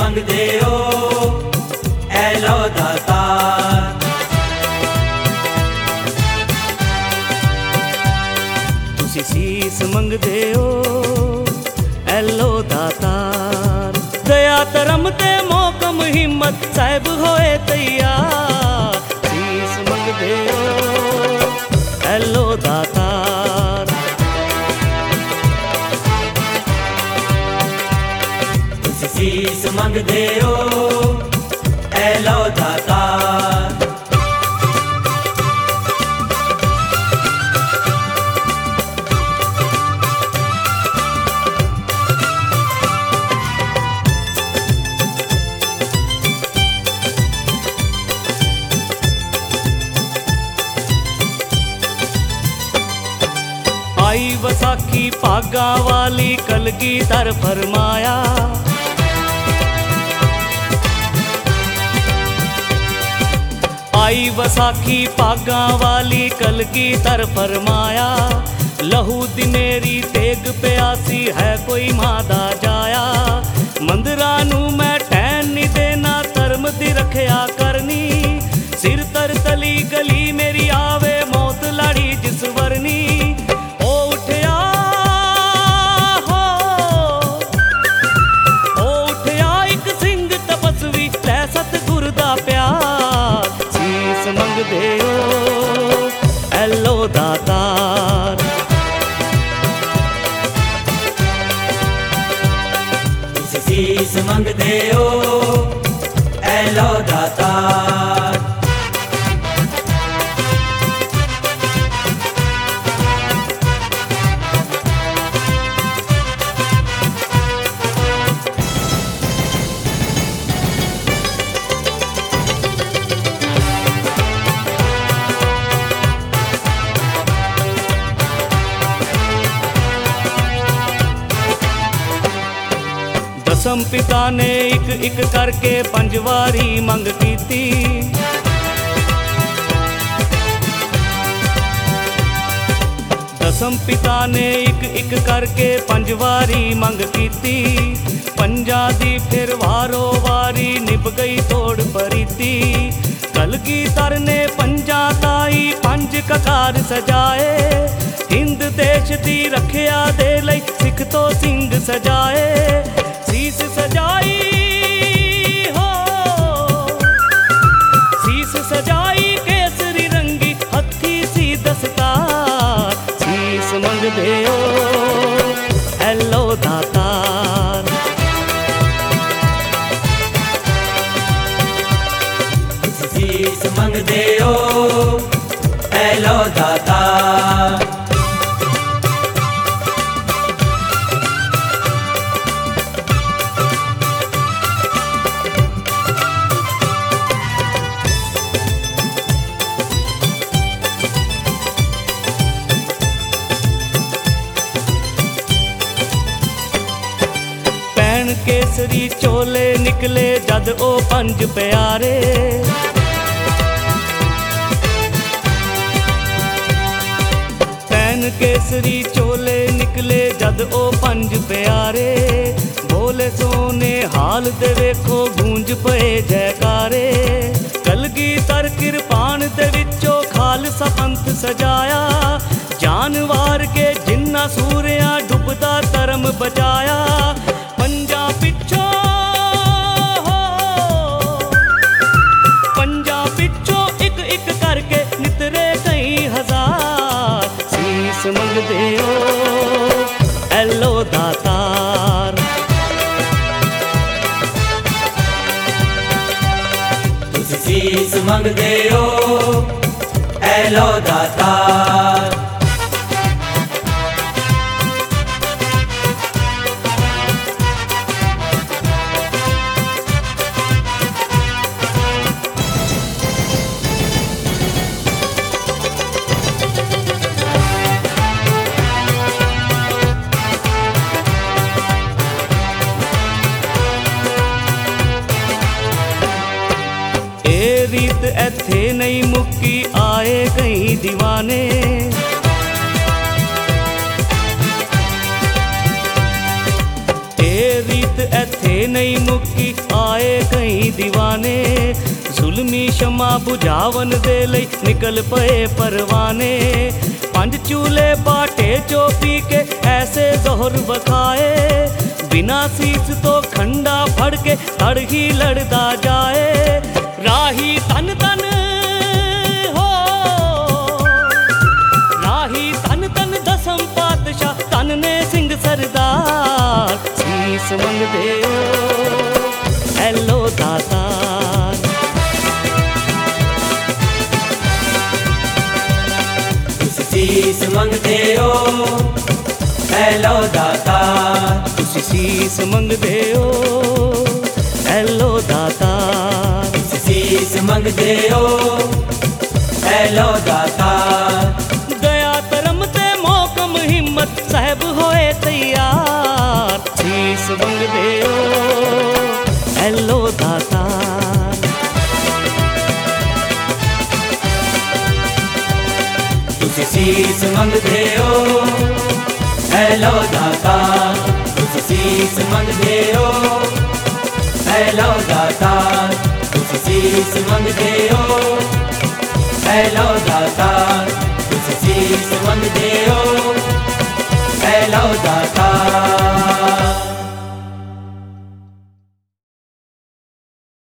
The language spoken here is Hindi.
मंगदे हो ऐ लो दातार। तुसी सीस मंगदे हो ऐ लो दातार। दया धर्म ते मोहकम हिम्मत साहिब होए तैयार। सीस मंगदे हो ऐ लो दातार। तुसी सीस मंगदे हो ऐ लो दातार। आई वसाखी भागा वाली कलगीधर फरमाया। आई वसाखी भागा वाली कलगीधर फरमाया। लहू दी मेरी तेग प्यासी है कोई मादा जाया। मंदरा नू मैं टैन नहीं देना धर्म दी रखया करनी। सिर तर तली गली मेरी आवे मौत लाड़ी जिस वरनी। मंगदे हो ऐ लो दातार। तुसी सीस मंगदे हो ऐ लो दातार। दसम पिता ने एक एक करके पंजवारी मंग कीती। दसम पिता ने एक एक करके पंजवारी मंग कीती। पंजा दी फिर वारो वारी निभ गई तोड़ परीती। कलगीधर ने पंजा ताई पंज ककार सजाए। हिंद देश दी रखिया दे लई सिख तो सिंह सजाए। सीस सजाई हो सीस सजाई केसरी रंगी हथी सी दस्तार। सीस मंगदे हो ऐ लो दातार। सीस मंगदे हो ऐ लो दातार। केसरी चोले निकले जद ओ पंज प्यारे। पैन केसरी चोले निकले जद ओ पंज प्यारे। बोले सोने हाल दे वेखो गूंज पए जयकारे। कलगीधर किरपान दे विचों खालसा पंथ सजाया। जानवार के जिन्ना सूरिया डुबदा धर्म बचाया। पंजा पिछो पंजा पिछो एक एक करके नितरे कई हजार। सीस मंगदे हो ऐ लो दातार। तुसी सीस मंगदे हो ऐ लो दातार। रीत ऐथे नहीं मुक्की आए कई दीवाने। रीत ऐथे नहीं मुक्की आए कई दीवाने, जुल्मी शमा बुझावन दे लई निकल पए परवाने। पंज चूल्हे बाटे चोपी के ऐसे जोहर बखाए, बिना सीस तो खंडा फड़ के तड़ ही लड़दा जाए। राही तन तन हो, राही तन तन दसम पातशाह तन ने सिंह सरदार, सीस मंगदे ओ ऐलो दातार। तुसी सीस मंगदे हो ऐलो दातार, तुसी सीस मंगदे हो ऐलो दातार। तुसी सीस मंगदे हो ऐलो दातार। दया धर्म ते मोहकम हिम्मत साहब होए तैयार, सीस मंगदे हो ऐलो दातार। तुसी सीस मंगदे हो ऐलो दातार, तुसी सीस मंगदे हो ऐलो दातार। तुसी सीस मंगदे हो ऐलो दातार, तुसी सीस मंगदे हो ऐलो दातार।